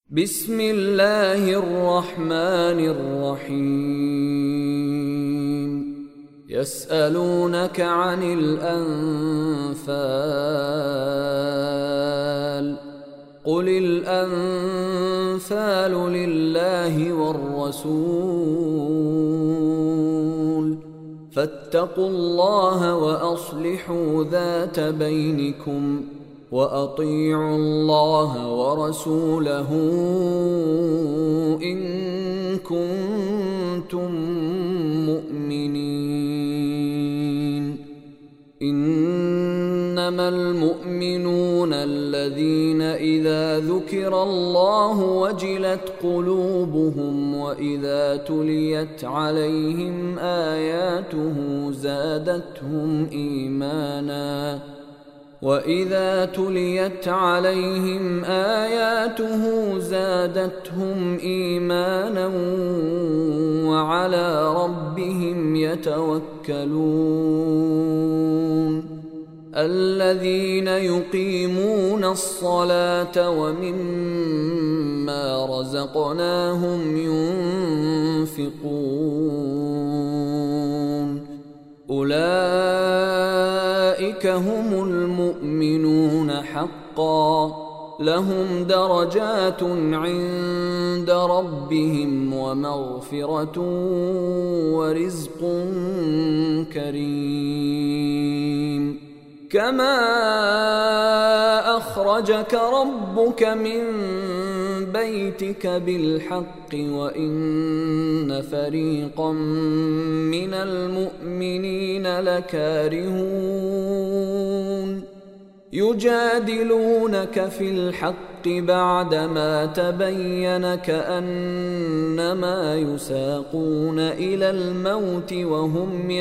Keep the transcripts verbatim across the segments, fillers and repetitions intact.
بسم الله الرحمن الرحيم يسألونك عن الأنفال قل الأنفال لله والرسول فاتقوا الله وأصلحوا ذات بينكم وأطيعوا الله ورسوله إن كنتم مؤمنين إنما المؤمنون الذين إذا ذكر الله وجلت قلوبهم وإذا تليت عليهم آياته زادتهم إيمانا وَإِذَا تُلِيَتْ عَلَيْهِمْ آيَاتُهُ زَادَتْهُمْ إِيمَانًا وَعَلَى رَبِّهِمْ يَتَوَكَّلُونَ الَّذِينَ يُقِيمُونَ الصَّلَاةَ وَمِمَّا رَزَقْنَاهُمْ يُنْفِقُونَ أولئك هم المؤمنون حقا لهم درجات عند ربهم ومغفرة ورزق كريم كما أخرجك ربك من بيتك بالحق وإن فريقا من المؤمنين لكارهون يجادلونك في الحق بعدما تبين كأنما يساقون إلى الموت وهم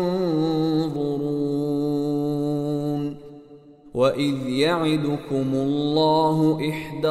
ينظرون وَإِذْ يَعِدُكُمُ اللَّهُ إِحْدَى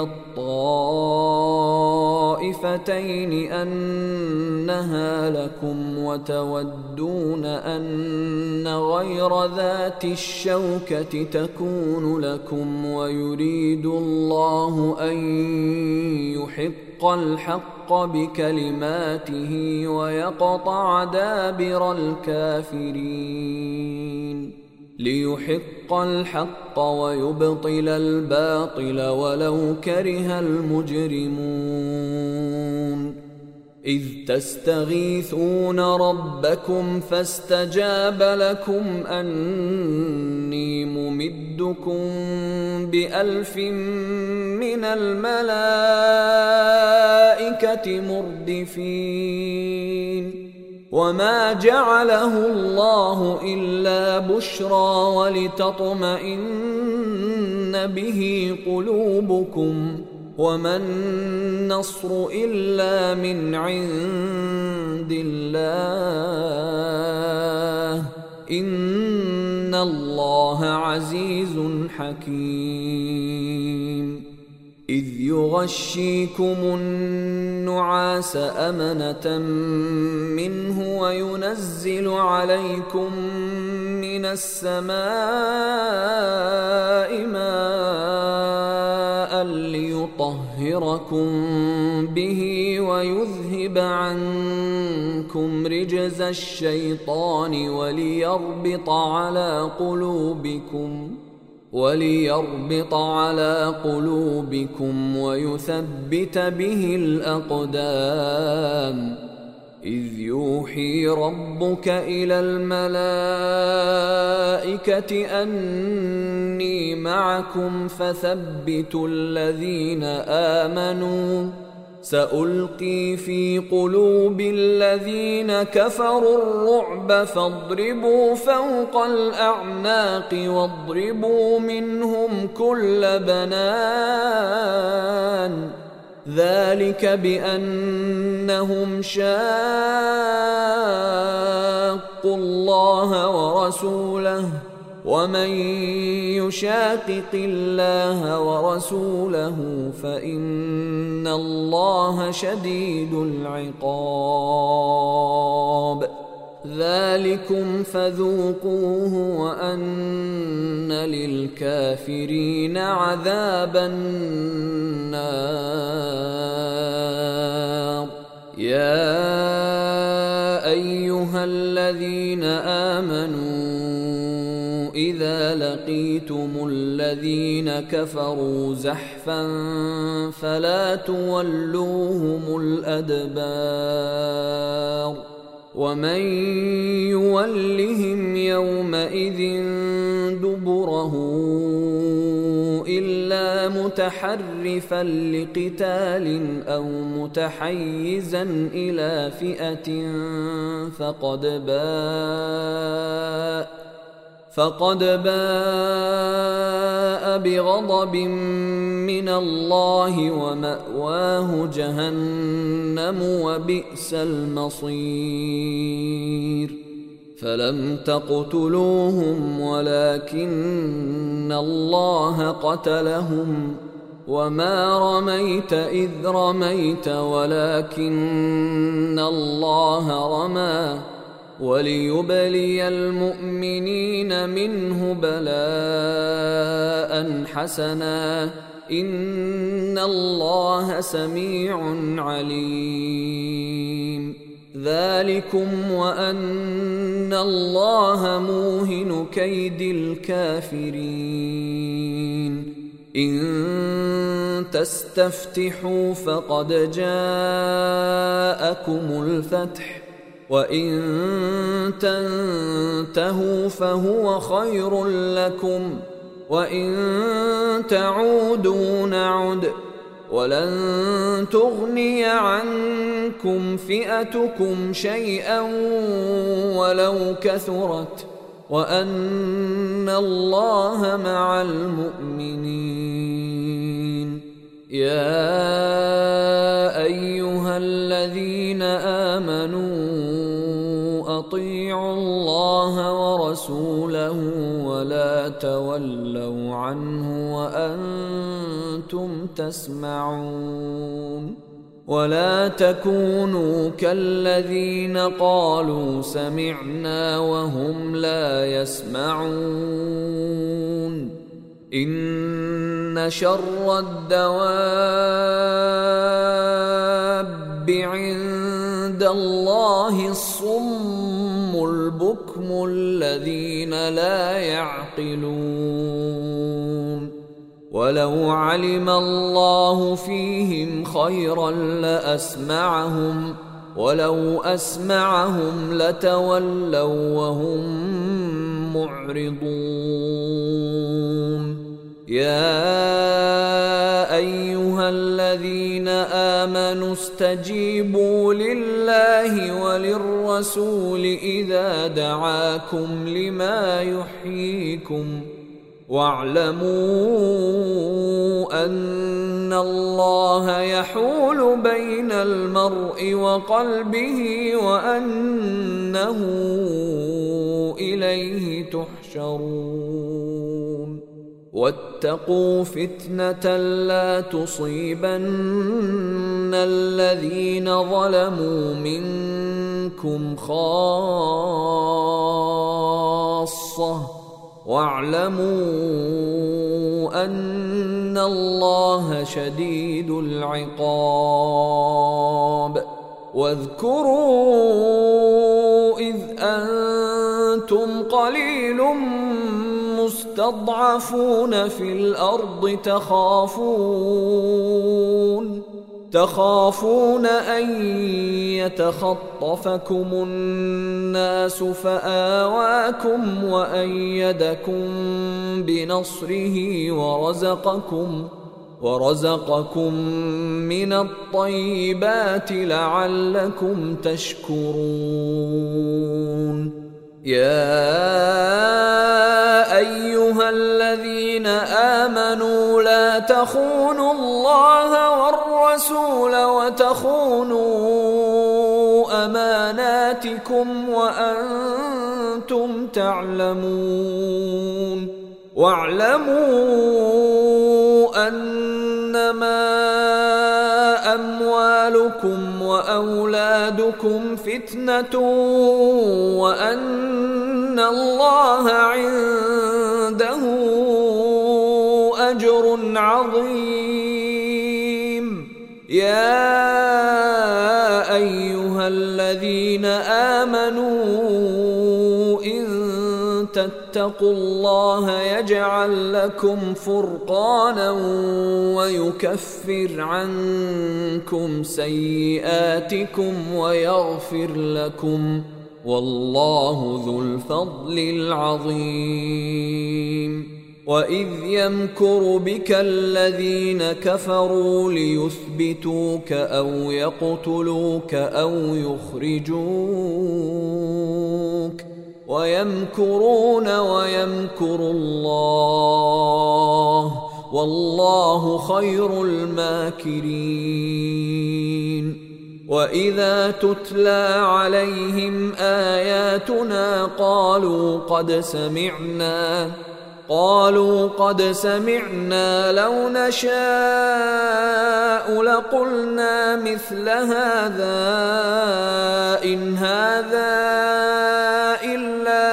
الطَّائِفَتَيْنِ أَنَّهَا لَكُمْ وَتَوَدُّونَ أَنَّ غَيْرَ ذَاتِ الشَّوْكَةِ تَكُونُ لَكُمْ وَيُرِيدُ اللَّهُ أَن يُحِقَّ الْحَقَّ بِكَلِمَاتِهِ وَيَقْطَعَ دَابِرَ الْكَافِرِينَ ليحق الحق ويبطل الباطل ولو كره المجرمون إذ تستغيثون ربكم فاستجاب لكم أني ممدكم بألف من الملائكة مردفين وما جعله الله إلا بشرى ولتطمئن به قلوبكم وما النصر إلا من عند الله إن الله عزيز حكيم إذ يغشيكم النعاس أمنة منه وينزل عليكم من السماء ماء ليطهركم به ويذهب عنكم رجز الشيطان وليربط على قلوبكم وليربط على قلوبكم ويثبت به الأقدام إذ يوحي ربك إلى الملائكة أني معكم فثبتوا الذين آمنوا سألقي في قلوب الذين كفروا الرعب فاضربوا فوق الأعناق واضربوا منهم كل بنان ذلك بأنهم شاقوا الله ورسوله ومن يشاقق الله ورسوله فإن الله شديد العقاب ذلكم فذوقوه وأن للكافرين عذاب النار. لقيتم الذين كفروا زحفا فلا تولوهم الأدبار ومن يولهم يومئذ دبره إلا متحرفا لقتال أو متحيزا إلى فئة فقد باء فقد باء بغضب من الله ومأواه جهنم وبئس المصير فلم تقتلوهم ولكن الله قتلهم وما رميت إذ رميت ولكن الله رمى وليبلي المؤمنين منه بلاء حسنا إن الله سميع عليم ذلكم وأن الله موهن كيد الكافرين إن تستفتحوا فقد جاءكم الفتح وإن تنتهوا فهو خير لكم وإن تعودوا نعد ولن تغني عنكم فئتكم شيئا ولو كثرت وأن الله مع المؤمنين يا أيها الذين آمنوا أطيعوا الله ورسوله ولا تولوا عنه وأنتم تسمعون ولا تكونوا كالذين قالوا سمعنا وهم لا يسمعون إن شر الدواب عند الله الصم البكم الذين لا يعقلون ولو علم الله فيهم خيرا لأسمعهم ولو أسمعهم لتولوا وهم معرضون يا أيها الذين آمنوا استجيبوا لله وللرسول إذا دعاكم لما يحييكم واعلموا أن الله يحول بين المرء وقلبه وأنه إليه تحشرون واتقوا فتنة لا تصيبن الذين ظلموا منكم خاصة واعلموا أن الله شديد العقاب واذكروا إذ أنتم قليل مستضعفون في الأرض تخافون تخافون أن يتخطفكم الناس فآواكم وأيدكم بنصره ورزقكم ورزقكم من الطيبات لعلكم تشكرون يا أيها الذين آمنوا لا تخونوا الله والرسول وتخونوا أماناتكم وأنتم تعلمون واعلموا أنما أموالكم وأولادكم فتنة وأن الله عنده أجر عظيم يا أيها الذين آمنوا إن تتقوا تتقوا الله يجعل لكم فرقانا ويكفر عنكم سيئاتكم ويغفر لكم، والله ذو الفضل العظيم. وإذ يمكر بك الذين كفروا ليثبتوك أو يقتلوك أو يخرجوك ويمكرون ويمكر الله والله خير الماكرين. وإذا تتلى عليهم آياتنا قالوا قد سمعنا قالوا قد سمعنا لو نشاء لقلنا مثل هذا إن هذا إلا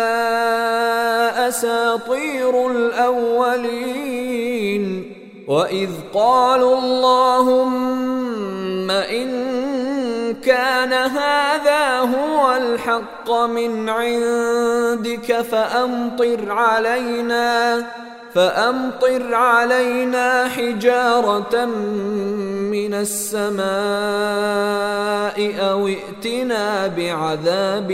أساطير الأولين. وإذ قالوا اللهم إن كان هذا هو الحق من عندك فأمطر علينا فأمطر علينا حجارة من السماء أو ائتنا بعذاب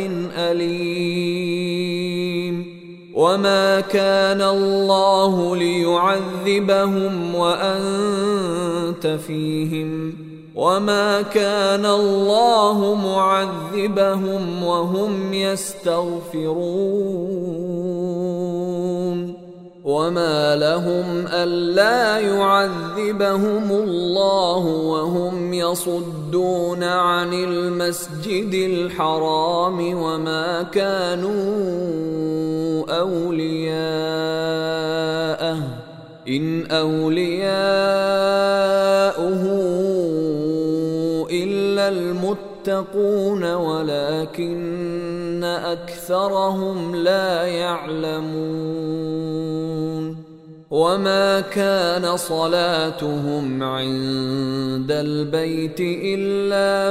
أليم. وما كان الله ليعذبهم وأنت فيهم وما كان الله معذبهم وهم يستغفرون. وما لهم ألا يعذبهم الله وهم يصدون عن المسجد الحرام وما كانوا أولياءه إن أولياؤه إلا المتقون ولكن أكثرهم لا يعلمون. وما كان صلاتهم عند البيت إلا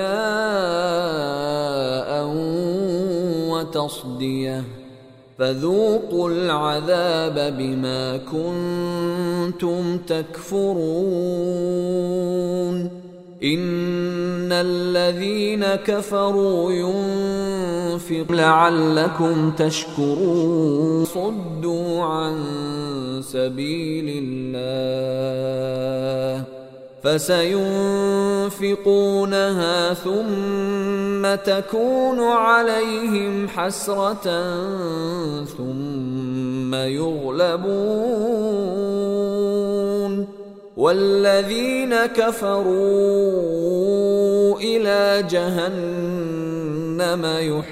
مكاء وتصدية فذوقوا العذاب بما كنتم تكفرون. إن الذين كفروا ينفقون لعلكم تشكرون صدوا عن سبيل الله فسينفقونها ثم تكون عليهم حسرة ثم يغلبون والذين كفروا إلى جهنم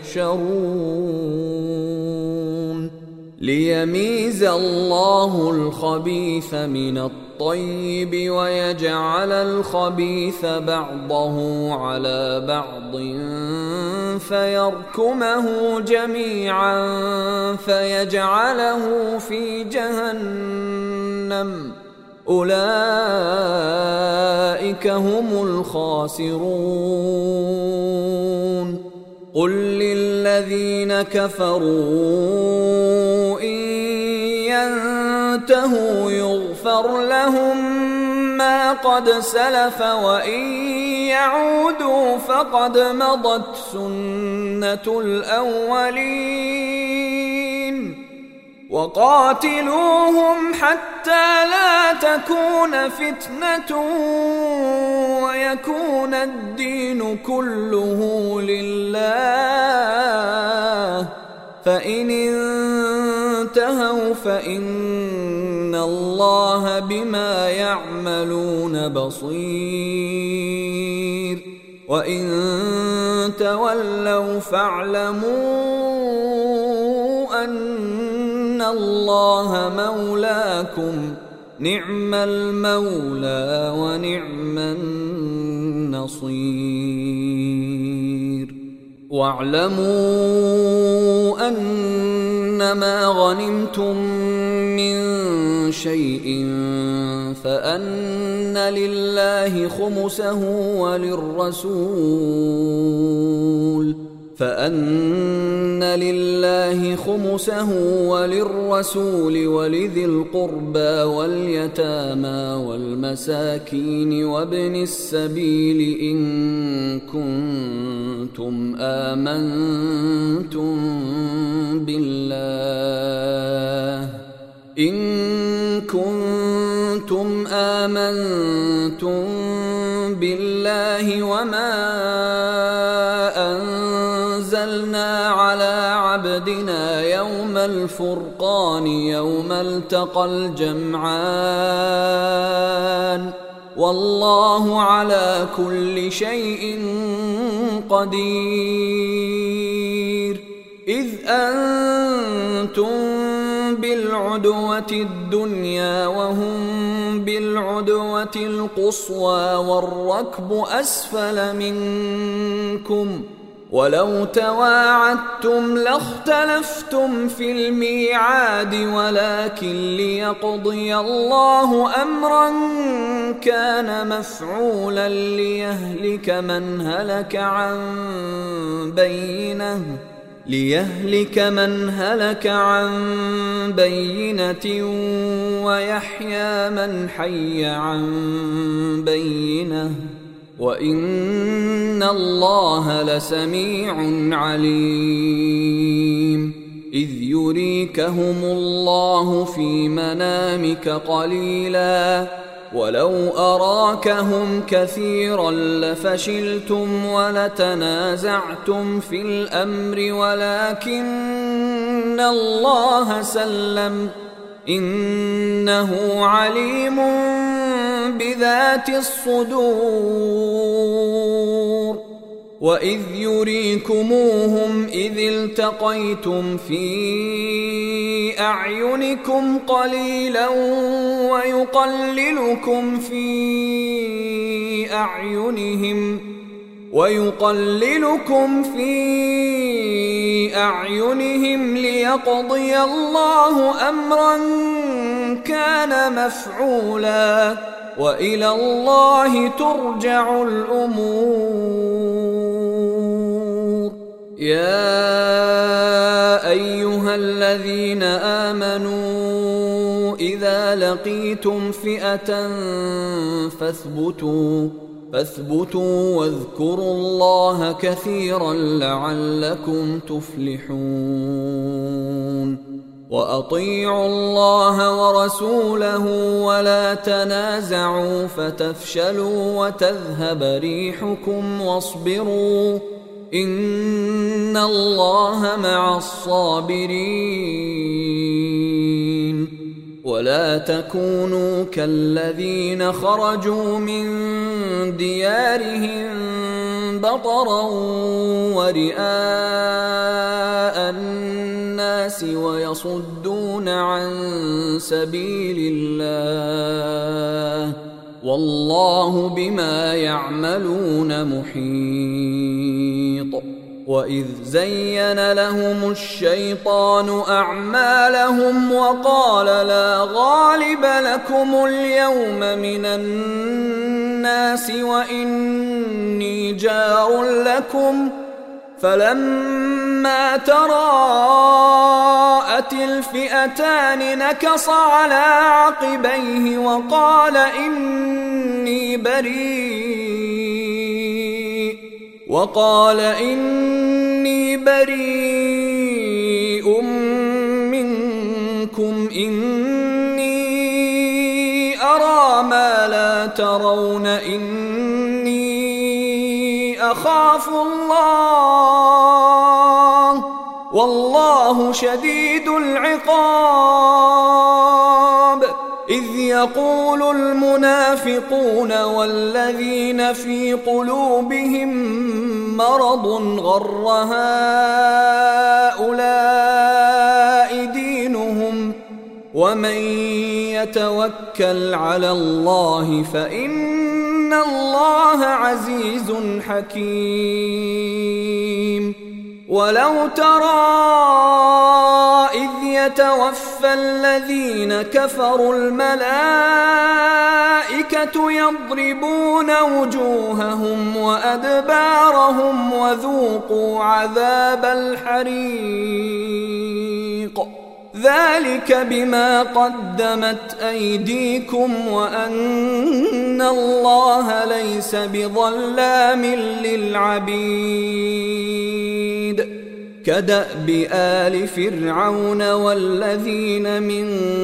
يحشرون ليميز الله الخبيث من الطيب ويجعل الخبيث بعضه على بعض فيركمه جميعا فيجعله في جهنم أولئك هم الخاسرون. قل للذين كفروا إن ينتهوا يغفر لهم ما قد سلف وإن يعودوا فقد مضت سنة الأولين وقاتلوهم حتى لا تكون فتنة ويكون الدين كله لله فإن انتهوا فإن الله بما يعملون بصير وإن تولوا فاعلموا أن الله مولاكم نعم المولى ونعم النصير. واعلموا أنما غنمتم من شيء فأن لله خمسه وللرسول فأن لله خمسه وللرسول ولذي القربى واليتامى والمساكين وابن السبيل إن كنتم آمنتم بالله إن كنتم آمنتم بالله وما أنزلنا على عبدنا يوم الفرقان يوم التقى الجمعان والله على كل شيء قدير إذ أنتم بالعدوة الدنيا وهم بالعدوة القصوى والركب أسفل منكم ولو تواعدتم لاختلفتم في الميعاد ولكن ليقضي الله أمرا كان مفعولا ليهلك من هلك عن بينه ليهلك من هلك عن بينة ويحيى من حي عن بينة وإن الله لسميع عليم إذ يريكهم الله في منامك قليلا ولو أراكهم كثيرا لفشلتم ولتنازعتم في الأمر ولكن الله سلم إنه عليم بذات الصدور وإذ يريكموهم إذ التقيتم في أعينكم قليلا ويقللكم في أعينهم ويقللكم في أعينهم ليقضي الله أمرا كان مفعولا وإلى الله ترجع الأمور يا أيها الذين آمنوا إذا لقيتم فئة فاثبتوا فاثبتوا واذكروا الله كثيرا لعلكم تفلحون وأطيعوا الله ورسوله ولا تنازعوا فتفشلوا وتذهب ريحكم واصبروا إن الله مع الصابرين ولا تكونوا كالذين خرجوا من ديارهم بطرا ورئاء الناس ويصدون عن سبيل الله والله بما يعملون محيط وإذ زين لهم الشيطان أعمالهم وقال لا غالب لكم اليوم من الناس وإني جار لكم فلما تراءت الفئتان نكص على عقبيه وقال إني بريء وقال إني بريء منكم إني أرى ما لا ترون إني أخاف الله والله شديد العقاب إذ يقول المنافقون والذين في قلوبهم مرض غر هؤلاء دينهم ومن يتوكل على الله فإن الله عزيز حكيم ولو ترى إذ يتوفى الذين كفروا الملائكة يضربون وجوههم وأدبارهم وذوقوا عذاب الحريق ذلك بما قدمت أيديكم وأن الله ليس بظلام للعبيد كدأب آل فرعون والذين من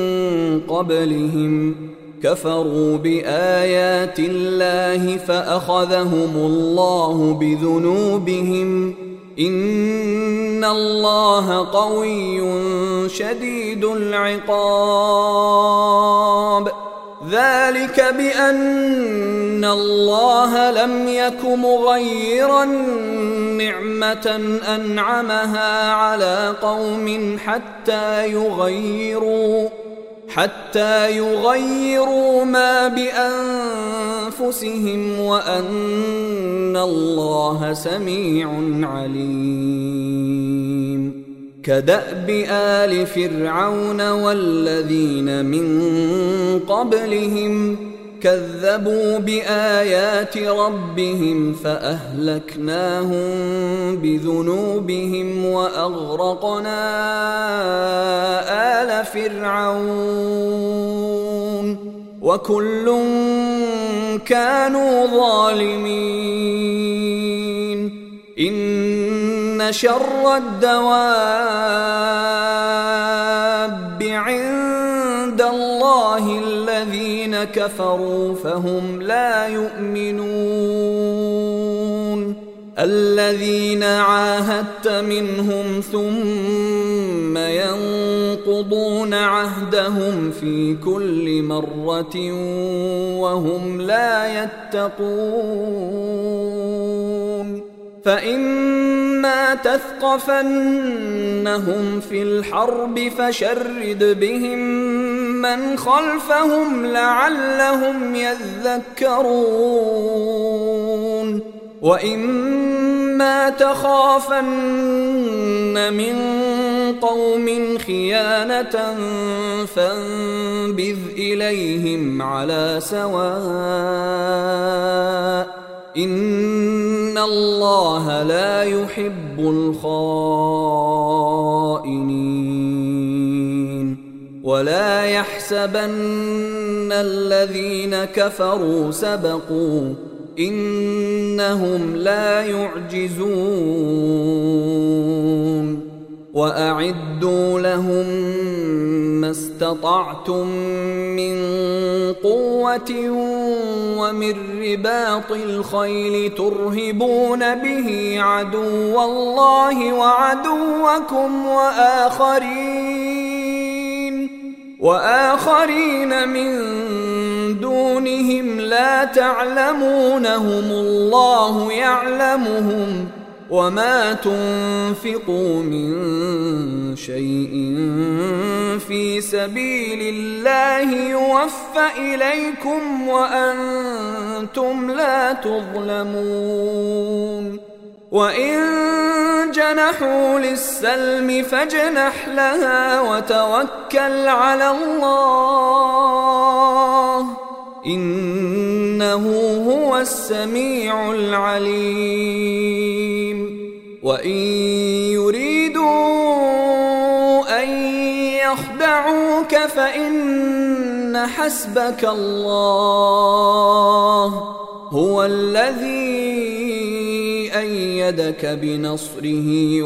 قبلهم كفروا بآيات الله فأخذهم الله بذنوبهم إن الله قوي شديد العقاب ذلك بأن الله لم يك مغيرا نعمة أنعمها على قوم حتى يغيروا حتى يغيروا ما بأنفسهم وأن الله سميع عليم كدأب آل فرعون والذين من قبلهم كذبوا بآيات ربهم فأهلكناهم بذنوبهم وأغرقنا آل فرعون وكل كانوا ظالمين إن شر الدواب عند الله الذين كفروا فهم لا يؤمنون الذين عاهدت منهم ثم ينقضون عهدهم في كل مرة وهم لا يتقون فإما تثقفنهم في الحرب فشرد بهم من خلفهم لعلهم يذكرون وإما تخافن من قوم خيانة فانبذ إليهم على سواء إن الله لا يحب الخائنين ولا يحسبن الذين كفروا سبقوا إنهم لا يعجزون وأعدوا لهم ما استطعتم من قوة ومن رباط الخيل ترهبون به عدو الله وعدوكم وآخرين وآخرين من دونهم لا تعلمونهم الله يعلمهم وما تنفقوا من شيء في سبيل الله يوفى إليكم وأنتم لا تظلمون وإن جنحوا للسلم فاجنح لها وتوكل على الله إنه هو السميع العليم وإن يريدوا أن يخدعوك فإن حسبك الله هو الذي أيدك بنصره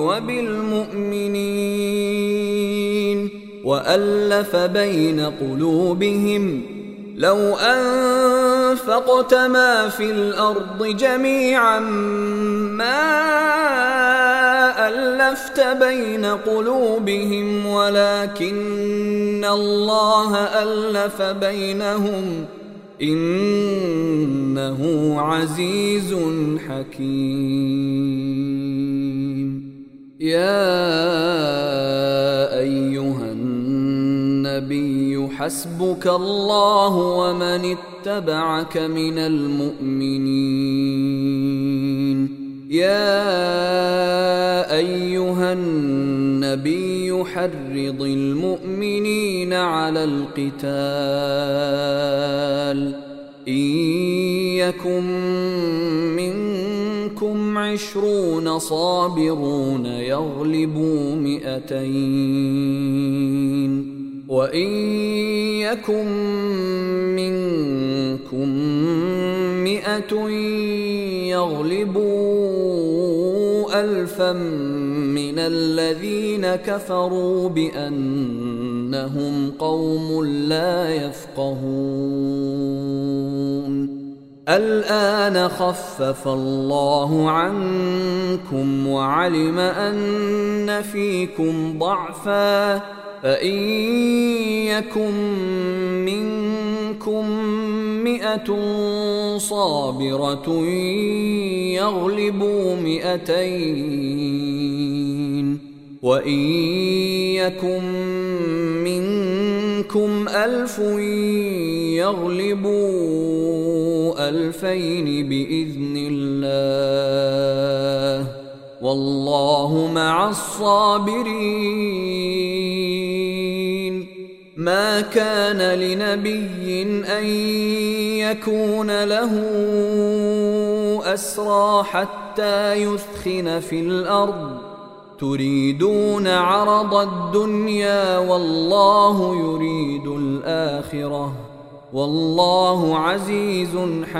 وبالمؤمنين وألف بين قلوبهم لو أنفقت ما في الأرض جميعا ما ألفت بين قلوبهم ولكن الله ألف بينهم إنه عزيز حكيم يا أيها النبي حسبك الله ومن اتبعك من المؤمنين يا أيها النبي حرض المؤمنين صابرين على القتال إن يكن منكم عشرون صابرون يغلبوا مئتين وإن يكن منكم مئة يغلبوا ألفا من الذين كفروا بأنهم قوم لا يفقهون الآن خفف الله عنكم وعلم أن فيكم ضعفا فإن يكن منكم مئة صابرة يغلبوا مئتين وإن يكن منكم ألف يغلبوا ألفين بإذن الله والله مع الصابرين ما كان لنبي أن يكون له أسرى حتى يثخن في الأرض تريدون عرض الدنيا والله يريد الآخرة والله عزيز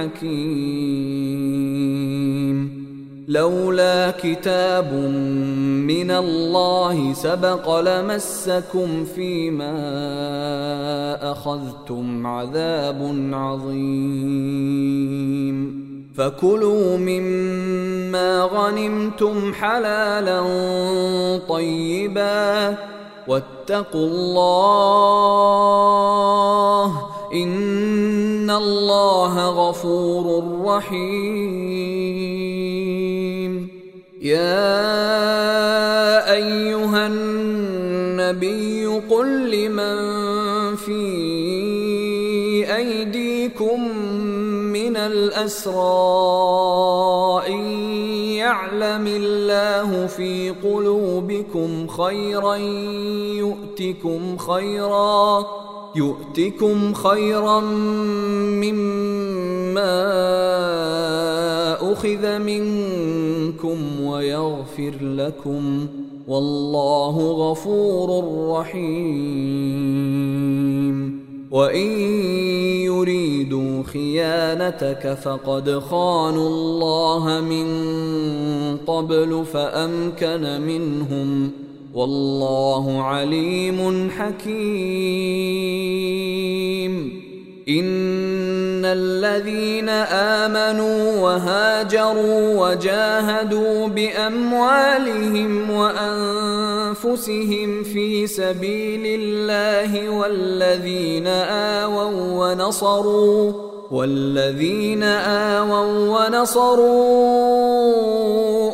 حكيم لولا كتاب من الله سبق لمسكم فيما أخذتم عذاب عظيم فكلوا مما غنمتم حلالا طيبا واتقوا الله إن الله غفور رحيم يا أيها النبي قل لمن في أيديكم من الأسرى إن يعلم الله في قلوبكم خيرا يؤتكم خيرا يؤتكم خيرا مما أخذ منكم ويغفر لكم والله غفور رحيم وإن يريدوا خيانتك فقد خانوا الله من قبل فأمكن منهم والله عليم حكيم إن الذين آمنوا وهاجروا وجاهدوا بأموالهم وأنفسهم في سبيل الله والذين آووا ونصروا والذين آووا ونصروا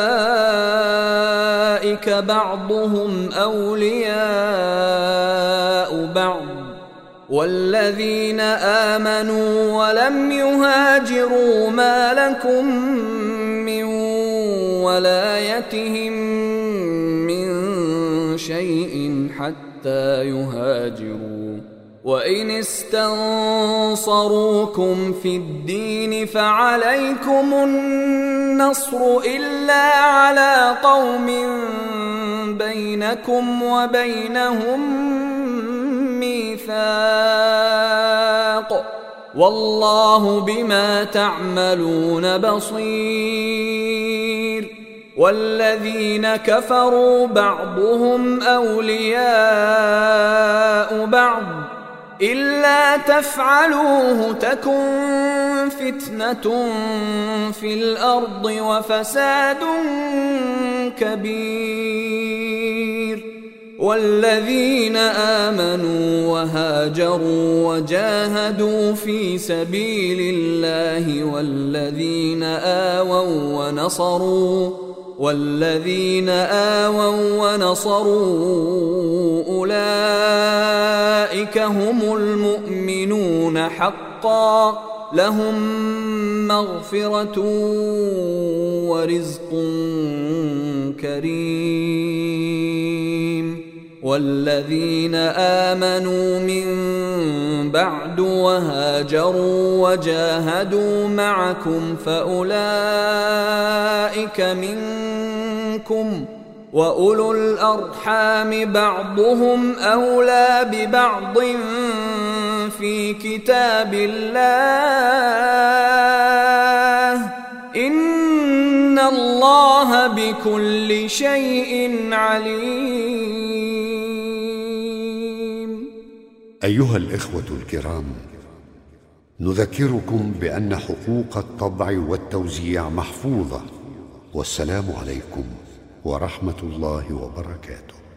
أولئك بعضهم أولياء بعض والذين آمنوا ولم يهاجروا ما لكم من ولايتهم من شيء حتى يهاجروا وإن استنصروكم في الدين فعليكم النصر إلا على قوم بينكم وبينهم ميثاق والله بما تعملون بصير والذين كفروا بعضهم أولياء بعض إلا تفعلوه تكن فتنة في الأرض وفساد كبير والذين آمنوا وهاجروا وجاهدوا في سبيل الله والذين آووا ونصروا والذين آووا ونصروا أولئك هم المؤمنون حقا لهم مغفرة ورزق كريم والذين آمنوا من بعد وهاجروا وجاهدوا معكم فأولئك منكم، وأولو الأرحام بعضهم أولى ببعض في كتاب الله، إن الله بكل شيء عليم. أيها الإخوة الكرام، نذكركم بأن حقوق الطبع والتوزيع محفوظة، والسلام عليكم ورحمة الله وبركاته.